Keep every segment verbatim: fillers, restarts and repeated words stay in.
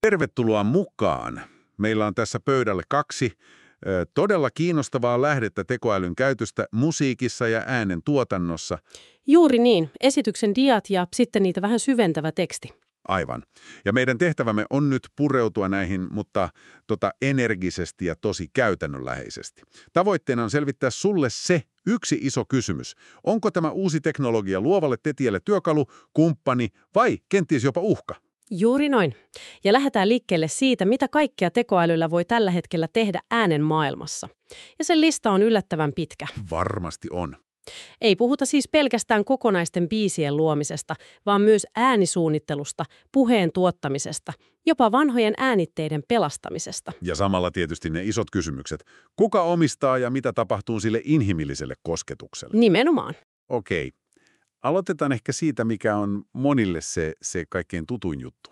Tervetuloa mukaan. Meillä on tässä pöydälle kaksi ö, todella kiinnostavaa lähdettä tekoälyn käytöstä musiikissa ja äänen tuotannossa. Juuri niin. Esityksen diat ja sitten niitä vähän syventävä teksti. Aivan. Ja meidän tehtävämme on nyt pureutua näihin, mutta tota, energisesti ja tosi käytännönläheisesti. Tavoitteena on selvittää sulle se yksi iso kysymys. Onko tämä uusi teknologia luovalle tekijälle työkalu, kumppani vai kenties jopa uhka? Juuri noin. Ja lähdetään liikkeelle siitä, mitä kaikkea tekoälyllä voi tällä hetkellä tehdä äänen maailmassa. Ja sen lista on yllättävän pitkä. Varmasti on. Ei puhuta siis pelkästään kokonaisten biisien luomisesta, vaan myös äänisuunnittelusta, puheen tuottamisesta, jopa vanhojen äänitteiden pelastamisesta. Ja samalla tietysti ne isot kysymykset. Kuka omistaa ja mitä tapahtuu sille inhimilliselle kosketukselle? Nimenomaan. Okei. Aloitetaan ehkä siitä, mikä on monille se, se kaikkein tutuin juttu.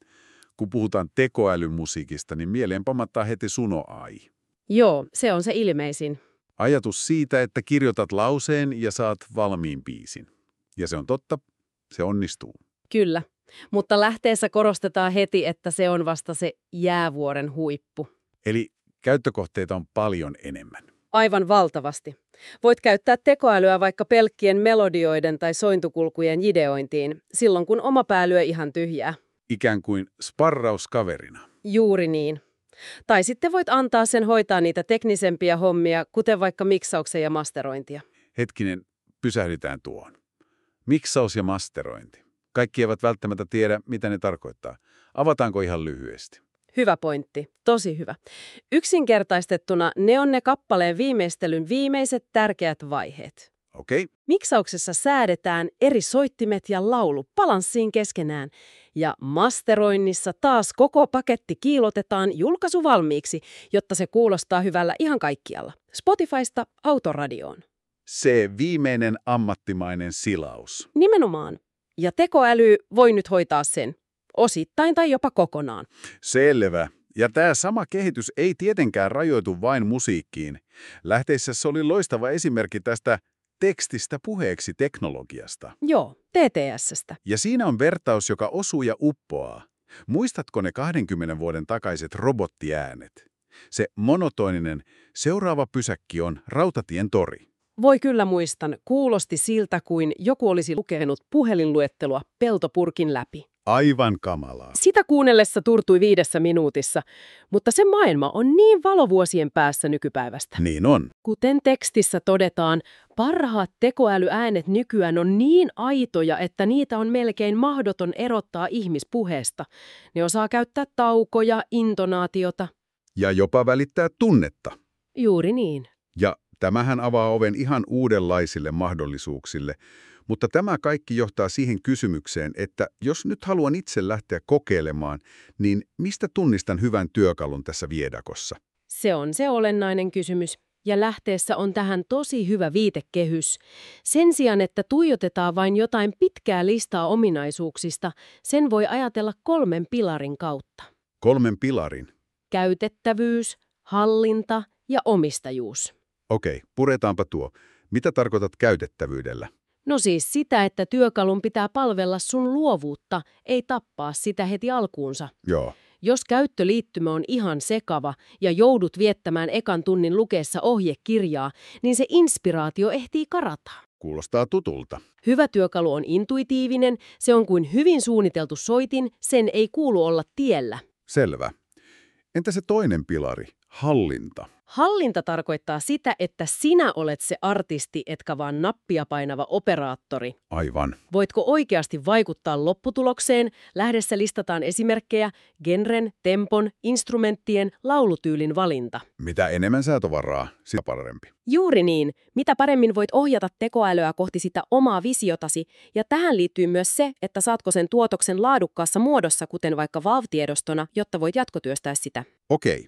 Kun puhutaan tekoälymusiikista, niin mieleen pamattaa heti Suno A I. Joo, se on se ilmeisin. Ajatus siitä, että kirjoitat lauseen ja saat valmiin biisin. Ja se on totta, se onnistuu. Kyllä, mutta lähteessä korostetaan heti, että se on vasta se jäävuoren huippu. Eli käyttökohteita on paljon enemmän. Aivan valtavasti. Voit käyttää tekoälyä vaikka pelkkien melodioiden tai sointukulkujen ideointiin, silloin kun oma pää lyö ihan tyhjää. Ikään kuin sparrauskaverina. Juuri niin. Tai sitten voit antaa sen hoitaa niitä teknisempiä hommia, kuten vaikka miksauksen ja masterointia. Hetkinen, pysähdytään tuohon. Miksaus ja masterointi. Kaikki eivät välttämättä tiedä, mitä ne tarkoittaa. Avataanko ihan lyhyesti? Hyvä pointti. Tosi hyvä. Yksinkertaistettuna ne on ne kappaleen viimeistelyn viimeiset tärkeät vaiheet. Okei. Okay. Miksauksessa säädetään eri soittimet ja laulu balanssiin keskenään. Ja masteroinnissa taas koko paketti kiilotetaan julkaisu valmiiksi, jotta se kuulostaa hyvällä ihan kaikkialla. Spotifysta autoradioon. Se viimeinen ammattimainen silaus. Nimenomaan. Ja tekoäly voi nyt hoitaa sen. Osittain tai jopa kokonaan. Selvä. Ja tämä sama kehitys ei tietenkään rajoitu vain musiikkiin. Lähteessä se oli loistava esimerkki tästä tekstistä puheeksi teknologiasta. Joo, T T S:stä. Ja siinä on vertaus, joka osuu ja uppoaa. Muistatko ne kahdenkymmenen vuoden takaiset robottiäänet? Se monotoninen, seuraava pysäkki on Rautatien tori. Voi kyllä muistan, kuulosti siltä kuin joku olisi lukenut puhelinluettelua peltopurkin läpi. Aivan kamalaa. Sitä kuunnellessa turtui viidessä minuutissa, mutta se maailma on niin valovuosien päässä nykypäivästä. Niin on. Kuten tekstissä todetaan, parhaat tekoälyäänet nykyään on niin aitoja, että niitä on melkein mahdoton erottaa ihmispuheesta. Ne osaa käyttää taukoja, intonaatiota. Ja jopa välittää tunnetta. Juuri niin. Ja tämähän avaa oven ihan uudenlaisille mahdollisuuksille. Mutta tämä kaikki johtaa siihen kysymykseen, että jos nyt haluan itse lähteä kokeilemaan, niin mistä tunnistan hyvän työkalun tässä viedakossa? Se on se olennainen kysymys. Ja lähteessä on tähän tosi hyvä viitekehys. Sen sijaan, että tuijotetaan vain jotain pitkää listaa ominaisuuksista, sen voi ajatella kolmen pilarin kautta. Kolmen pilarin? Käytettävyys, hallinta ja omistajuus. Okei, puretaanpa tuo. Mitä tarkoitat käytettävyydellä? No siis sitä, että työkalun pitää palvella sun luovuutta, ei tappaa sitä heti alkuunsa. Joo. Jos käyttöliittymä on ihan sekava ja joudut viettämään ekan tunnin lukeessa ohjekirjaa, niin se inspiraatio ehtii karata. Kuulostaa tutulta. Hyvä työkalu on intuitiivinen, se on kuin hyvin suunniteltu soitin, sen ei kuulu olla tiellä. Selvä. Entä se toinen pilari, hallinta? Hallinta tarkoittaa sitä, että sinä olet se artisti, etkä vaan nappia painava operaattori. Aivan. Voitko oikeasti vaikuttaa lopputulokseen? Lähdessä listataan esimerkkejä, genren, tempon, instrumenttien, laulutyylin valinta. Mitä enemmän säätövaraa, sitä parempi. Juuri niin. Mitä paremmin voit ohjata tekoälyä kohti sitä omaa visiotasi, ja tähän liittyy myös se, että saatko sen tuotoksen laadukkaassa muodossa, kuten vaikka valvtiedostona, jotta voit jatkotyöstää sitä. Okei.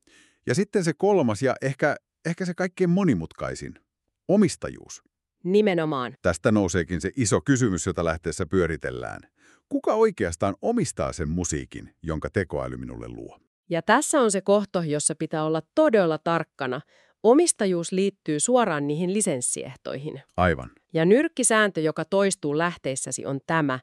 Ja sitten se kolmas ja ehkä, ehkä se kaikkein monimutkaisin, omistajuus. Nimenomaan. Tästä nouseekin se iso kysymys, jota lähteessä pyöritellään. Kuka oikeastaan omistaa sen musiikin, jonka tekoäly minulle luo? Ja tässä on se kohta, jossa pitää olla todella tarkkana. Omistajuus liittyy suoraan niihin lisenssiehtoihin. Aivan. Ja nyrkkisääntö, joka toistuu lähteissäsi, on tämä.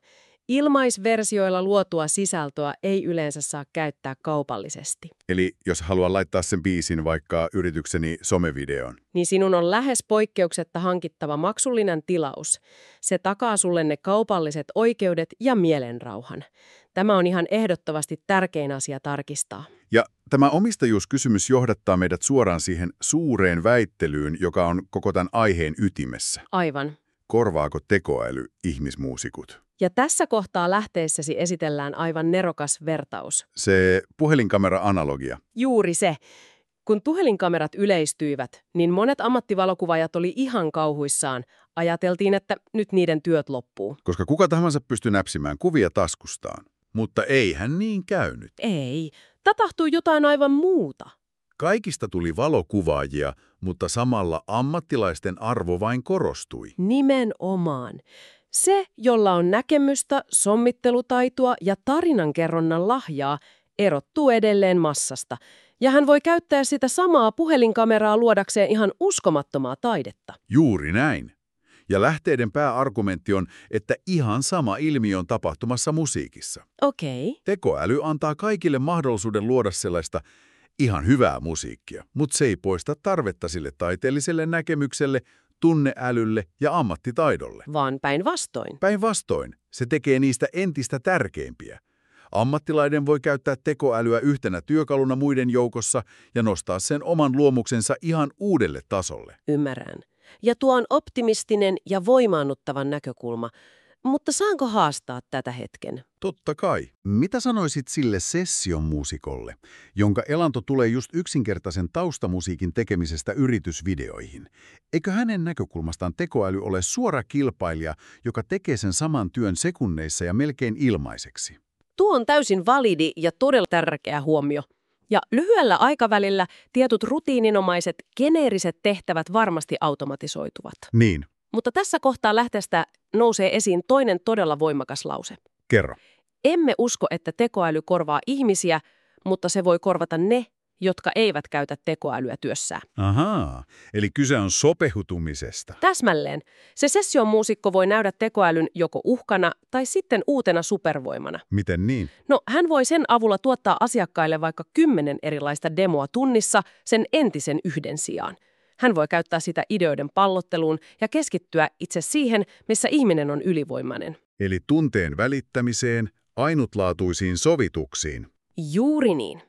Ilmaisversioilla luotua sisältöä ei yleensä saa käyttää kaupallisesti. Eli jos haluan laittaa sen biisin vaikka yritykseni somevideoon. Niin sinun on lähes poikkeuksetta hankittava maksullinen tilaus. Se takaa sulle ne kaupalliset oikeudet ja mielenrauhan. Tämä on ihan ehdottomasti tärkein asia tarkistaa. Ja tämä omistajuuskysymys johdattaa meidät suoraan siihen suureen väittelyyn, joka on koko tämän aiheen ytimessä. Aivan. Korvaako tekoäly ihmismuusikut? Ja tässä kohtaa lähteessäsi esitellään aivan nerokas vertaus. Se puhelinkamera-analogia. Juuri se. Kun puhelinkamerat yleistyivät, niin monet ammattivalokuvaajat oli ihan kauhuissaan. Ajateltiin, että nyt niiden työt loppuu. Koska kuka tahansa pystyi näpsimään kuvia taskustaan. Mutta eihän niin käynyt. Ei. Tapahtui jotain aivan muuta. Kaikista tuli valokuvaajia, mutta samalla ammattilaisten arvo vain korostui. Nimenomaan. Se, jolla on näkemystä, sommittelutaitoa ja tarinankerronnan lahjaa, erottuu edelleen massasta. Ja hän voi käyttää sitä samaa puhelinkameraa luodakseen ihan uskomattomaa taidetta. Juuri näin. Ja lähteiden pääargumentti on, että ihan sama ilmiö on tapahtumassa musiikissa. Okei. Okay. Tekoäly antaa kaikille mahdollisuuden luoda sellaista ihan hyvää musiikkia, mutta se ei poista tarvetta sille taiteelliselle näkemykselle, tunneälylle ja ammattitaidolle. Vaan päinvastoin. Päinvastoin. Se tekee niistä entistä tärkeimpiä. Ammattilainen voi käyttää tekoälyä yhtenä työkaluna muiden joukossa ja nostaa sen oman luomuksensa ihan uudelle tasolle. Ymmärrän. Ja tuo on optimistinen ja voimaannuttava näkökulma. Mutta saanko haastaa tätä hetken? Totta kai. Mitä sanoisit sille sessiomuusikolle, jonka elanto tulee just yksinkertaisen taustamusiikin tekemisestä yritysvideoihin? Eikö hänen näkökulmastaan tekoäly ole suora kilpailija, joka tekee sen saman työn sekunneissa ja melkein ilmaiseksi? Tuo on täysin validi ja todella tärkeä huomio. Ja lyhyellä aikavälillä tietyt rutiininomaiset, geneeriset tehtävät varmasti automatisoituvat. Niin. Mutta tässä kohtaa lähteestä nousee esiin toinen todella voimakas lause. Kerro. Emme usko, että tekoäly korvaa ihmisiä, mutta se voi korvata ne, jotka eivät käytä tekoälyä työssään. Ahaa, eli kyse on sopeutumisesta. Täsmälleen. Se sessiomuusikko voi nähdä tekoälyn joko uhkana tai sitten uutena supervoimana. Miten niin? No, hän voi sen avulla tuottaa asiakkaille vaikka kymmenen erilaista demoa tunnissa sen entisen yhden sijaan. Hän voi käyttää sitä ideoiden pallotteluun ja keskittyä itse siihen, missä ihminen on ylivoimainen. Eli tunteen välittämiseen, ainutlaatuisiin sovituksiin. Juuri niin.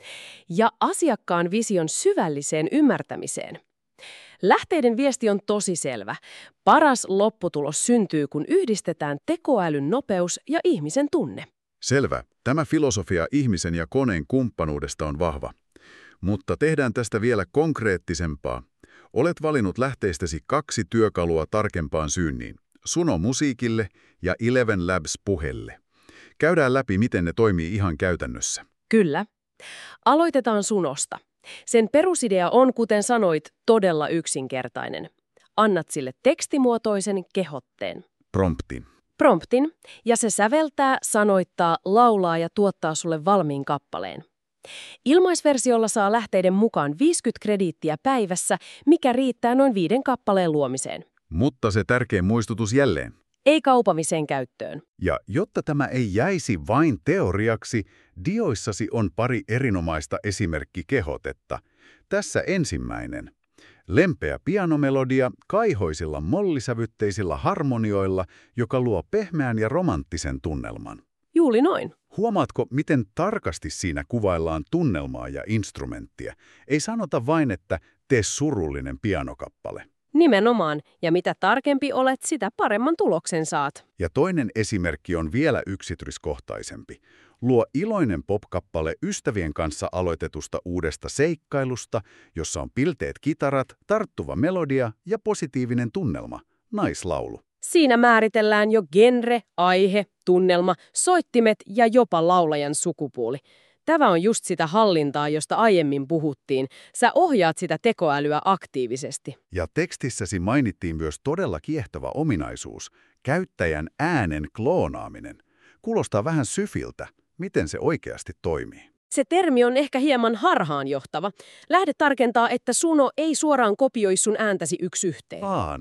Ja asiakkaan vision syvälliseen ymmärtämiseen. Lähteiden viesti on tosi selvä. Paras lopputulos syntyy, kun yhdistetään tekoälyn nopeus ja ihmisen tunne. Selvä. Tämä filosofia ihmisen ja koneen kumppanuudesta on vahva. Mutta tehdään tästä vielä konkreettisempaa. Olet valinnut lähteistäsi kaksi työkalua tarkempaan syynniin. Suno musiikille ja Eleven Labs puhelle. Käydään läpi, miten ne toimii ihan käytännössä. Kyllä. Aloitetaan Sunosta. Sen perusidea on, kuten sanoit, todella yksinkertainen. Annat sille tekstimuotoisen kehotteen. Promptin. Promptin, ja se säveltää, sanoittaa, laulaa ja tuottaa sulle valmiin kappaleen. Ilmaisversiolla saa lähteiden mukaan viisikymmentä krediittiä päivässä, mikä riittää noin viiden kappaleen luomiseen. Mutta se tärkein muistutus jälleen. Ei kaupalliseen käyttöön. Ja jotta tämä ei jäisi vain teoriaksi, dioissasi on pari erinomaista esimerkkikehotetta. Tässä ensimmäinen. Lempeä pianomelodia kaihoisilla mollisävytteisillä harmonioilla, joka luo pehmeän ja romanttisen tunnelman. Juuri noin. Huomaatko, miten tarkasti siinä kuvaillaan tunnelmaa ja instrumenttia? Ei sanota vain, että tee surullinen pianokappale. Nimenomaan, ja mitä tarkempi olet, sitä paremman tuloksen saat. Ja toinen esimerkki on vielä yksityiskohtaisempi. Luo iloinen popkappale ystävien kanssa aloitetusta uudesta seikkailusta, jossa on pilteet kitarat, tarttuva melodia ja positiivinen tunnelma, naislaulu. Siinä määritellään jo genre, aihe, tunnelma, soittimet ja jopa laulajan sukupuoli. Tämä on just sitä hallintaa, josta aiemmin puhuttiin. Sä ohjaat sitä tekoälyä aktiivisesti. Ja tekstissäsi mainittiin myös todella kiehtova ominaisuus, käyttäjän äänen kloonaaminen. Kuulostaa vähän syfiltä. Miten se oikeasti toimii? Se termi on ehkä hieman harhaanjohtava. Lähde tarkentaa, että Suno ei suoraan kopioi sun ääntäsi yksi yhteen. Vaan.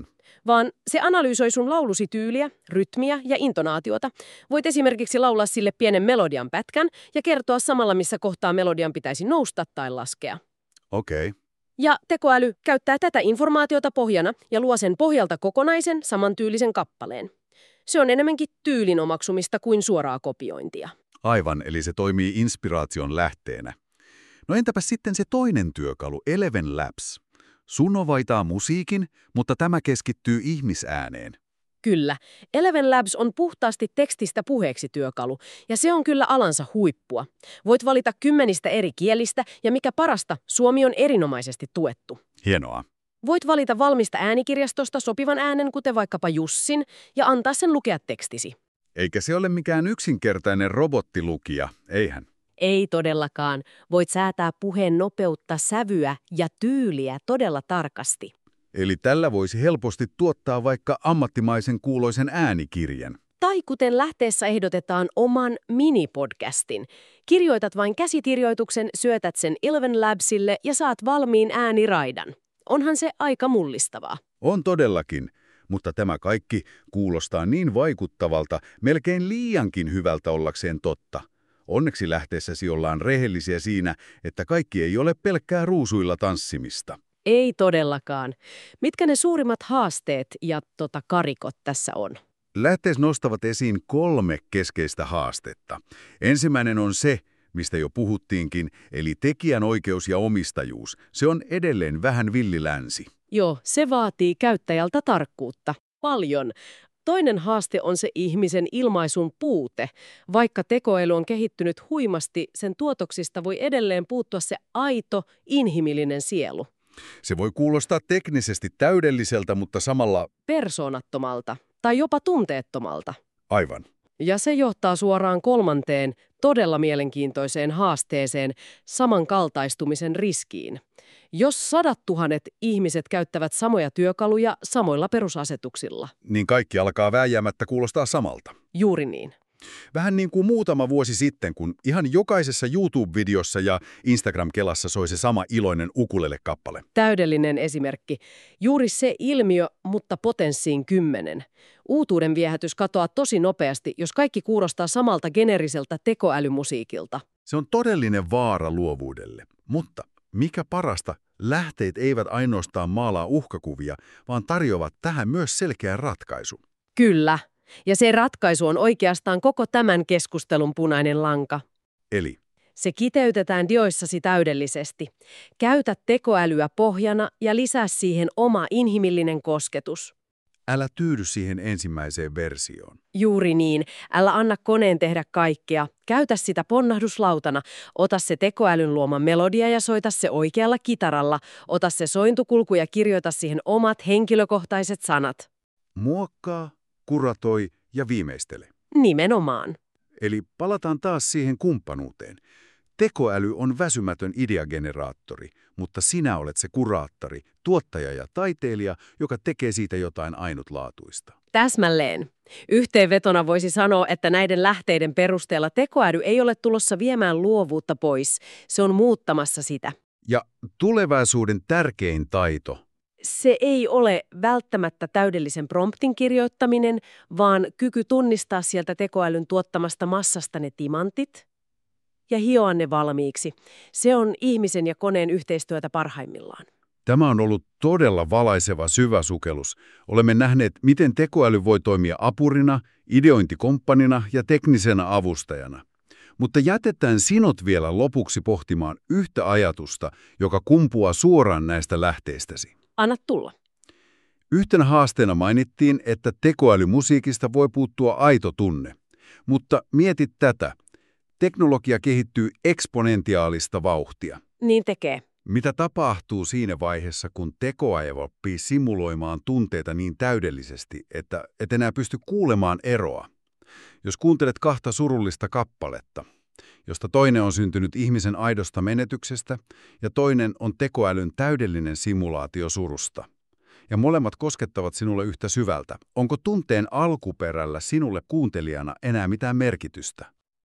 vaan se analysoi sun laulusi tyyliä, rytmiä ja intonaatiota. Voit esimerkiksi laulaa sille pienen melodian pätkän ja kertoa samalla, missä kohtaa melodian pitäisi nousta tai laskea. Okei. Okay. Ja tekoäly käyttää tätä informaatiota pohjana ja luo sen pohjalta kokonaisen, samantyylisen kappaleen. Se on enemmänkin tyylin omaksumista kuin suoraa kopiointia. Aivan, eli se toimii inspiraation lähteenä. No entäpä sitten se toinen työkalu, Eleven Labs. Sunovaitaa musiikin, mutta tämä keskittyy ihmisääneen. Kyllä. Eleven Labs on puhtaasti tekstistä puheeksi työkalu, ja se on kyllä alansa huippua. Voit valita kymmenistä eri kielistä, ja mikä parasta, suomi on erinomaisesti tuettu. Hienoa. Voit valita valmista äänikirjastosta sopivan äänen, kuten vaikkapa Jussin, ja antaa sen lukea tekstisi. Eikä se ole mikään yksinkertainen robottilukija, eihän? Ei todellakaan. Voit säätää puheen nopeutta, sävyä ja tyyliä todella tarkasti. Eli tällä voisi helposti tuottaa vaikka ammattimaisen kuuloisen äänikirjan. Tai kuten lähteessä ehdotetaan oman minipodcastin. Kirjoitat vain käsikirjoituksen, syötät sen Eleven Labsille ja saat valmiin ääniraidan. Onhan se aika mullistavaa. On todellakin, mutta tämä kaikki kuulostaa niin vaikuttavalta, melkein liiankin hyvältä ollakseen totta. Onneksi lähteessäsi ollaan rehellisiä siinä, että kaikki ei ole pelkkää ruusuilla tanssimista. Ei todellakaan. Mitkä ne suurimmat haasteet ja tota karikot tässä on? Lähteet nostavat esiin kolme keskeistä haastetta. Ensimmäinen on se, mistä jo puhuttiinkin, eli tekijänoikeus ja omistajuus. Se on edelleen vähän villilänsi. Joo, se vaatii käyttäjältä tarkkuutta. Paljon. Toinen haaste on se ihmisen ilmaisun puute. Vaikka tekoäly on kehittynyt huimasti, sen tuotoksista voi edelleen puuttua se aito, inhimillinen sielu. Se voi kuulostaa teknisesti täydelliseltä, mutta samalla persoonattomalta tai jopa tunteettomalta. Aivan. Ja se johtaa suoraan kolmanteen, todella mielenkiintoiseen haasteeseen, samankaltaistumisen riskiin. Jos sadat tuhannet ihmiset käyttävät samoja työkaluja samoilla perusasetuksilla. Niin kaikki alkaa vääjäämättä kuulostaa samalta. Juuri niin. Vähän niin kuin muutama vuosi sitten, kun ihan jokaisessa YouTube-videossa ja Instagram-kelassa soi se sama iloinen ukulele-kappale. Täydellinen esimerkki. Juuri se ilmiö, mutta potenssiin kymmenen. Uutuuden viehätys katoaa tosi nopeasti, jos kaikki kuulostaa samalta geneeriseltä tekoälymusiikilta. Se on todellinen vaara luovuudelle. Mutta mikä parasta, lähteet eivät ainoastaan maalaa uhkakuvia, vaan tarjoavat tähän myös selkeän ratkaisu. Kyllä. Ja se ratkaisu on oikeastaan koko tämän keskustelun punainen lanka. Eli? Se kiteytetään dioissasi täydellisesti. Käytä tekoälyä pohjana ja lisää siihen oma inhimillinen kosketus. Älä tyydy siihen ensimmäiseen versioon. Juuri niin. Älä anna koneen tehdä kaikkea. Käytä sitä ponnahduslautana. Ota se tekoälyn luoma melodia ja soita se oikealla kitaralla. Ota se sointukulku ja kirjoita siihen omat henkilökohtaiset sanat. Muokkaa, kuratoi ja viimeistele. Nimenomaan. Eli palataan taas siihen kumppanuuteen. Tekoäly on väsymätön ideageneraattori, mutta sinä olet se kuraattori, tuottaja ja taiteilija, joka tekee siitä jotain ainutlaatuista. Täsmälleen. Yhteenvetona voisi sanoa, että näiden lähteiden perusteella tekoäly ei ole tulossa viemään luovuutta pois. Se on muuttamassa sitä. Ja tulevaisuuden tärkein taito? Se ei ole välttämättä täydellisen promptin kirjoittaminen, vaan kyky tunnistaa sieltä tekoälyn tuottamasta massasta ne timantit ja hioa ne valmiiksi. Se on ihmisen ja koneen yhteistyötä parhaimmillaan. Tämä on ollut todella valaiseva syvä sukellus. Olemme nähneet, miten tekoäly voi toimia apurina, ideointikomppanina ja teknisenä avustajana. Mutta jätetään sinut vielä lopuksi pohtimaan yhtä ajatusta, joka kumpuaa suoraan näistä lähteistäsi. Anna tulla. Yhtenä haasteena mainittiin, että tekoälymusiikista voi puuttua aito tunne. Mutta mietit tätä. Teknologia kehittyy eksponentiaalista vauhtia. Niin tekee. Mitä tapahtuu siinä vaiheessa, kun tekoäly oppii simuloimaan tunteita niin täydellisesti, että et enää pysty kuulemaan eroa? Jos kuuntelet kahta surullista kappaletta, josta toinen on syntynyt ihmisen aidosta menetyksestä ja toinen on tekoälyn täydellinen simulaatio surusta, ja molemmat koskettavat sinulle yhtä syvältä, onko tunteen alkuperällä sinulle kuuntelijana enää mitään merkitystä?